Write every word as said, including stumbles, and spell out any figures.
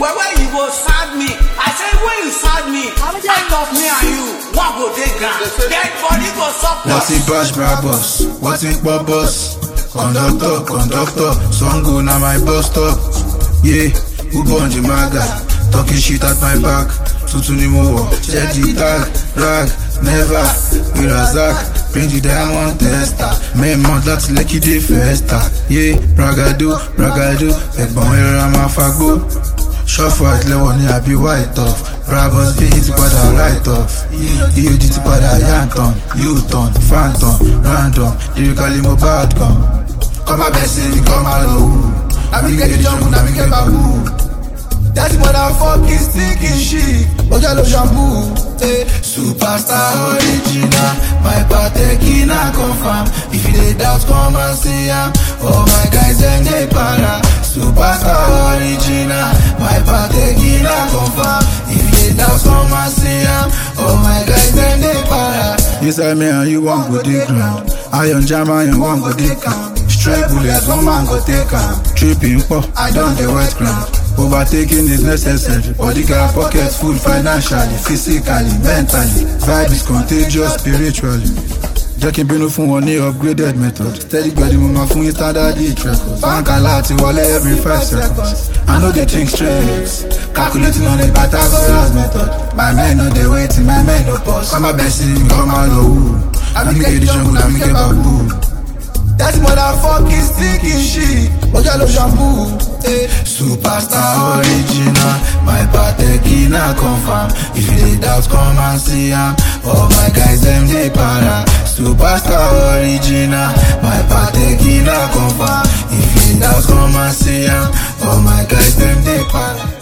Well, when you go sad me, I say when you sad me, out of me and you, one go take ground. Dead body go suck. What's in bash brabos? What's in bubbles? Conductor, conductor, song go na my bus stop. Yeah, who go on the maga? Talking shit at my back. Tutu ni mo, check the tag, rag, never, we razak, bring the diamond tester. Main month that's lucky day festa. Yeah, bragado, bragado, ẹ̀gbọ́n era ma fagbo. Shuffle at level ni abi white off. Brabos be hit padà right off. E O G ti padà yanton, U-turn, phantom, random, lyrically mo bad gun. Come my best say me come out of who. I be get the jump, I be get babu. That motherfucking stinky shit. Ojalo shampoo. Hey, superstar original. My patekina confirm. If you dey doubt, come and see am. Oh my guys, them they para. Superstar original. My patekina confirm. If you dey doubt, come and see am. Oh my guys, them they para. You say me and you want go dig ground. Iron jam and you want go dig ground. Straight bullets, one man go take am. Tripping pop, I don't the wet ground. Overtaking is necessary. Body got pockets full financially, physically, mentally. Vibe is contagious spiritually. Jackie Bino fún wọn ní upgraded method. Steady body mo ma fún yín standard hit record. Bank alert wọlé every five seconds. I know they think straight. Calculating on the Pythagoras method. My men no dey waiting, my men no pause. Come my best in, come out of who. I be get the jungle, I be get babu. That motherfucking stinky shit. Ojalo shampoo. Hey, superstar original. My patekina confirm. If you dey doubt, come and see am. Oh my guys, them they para. Superstar original. My patekina confirm. If you dey doubt, come and see am. Oh my guys, them they para.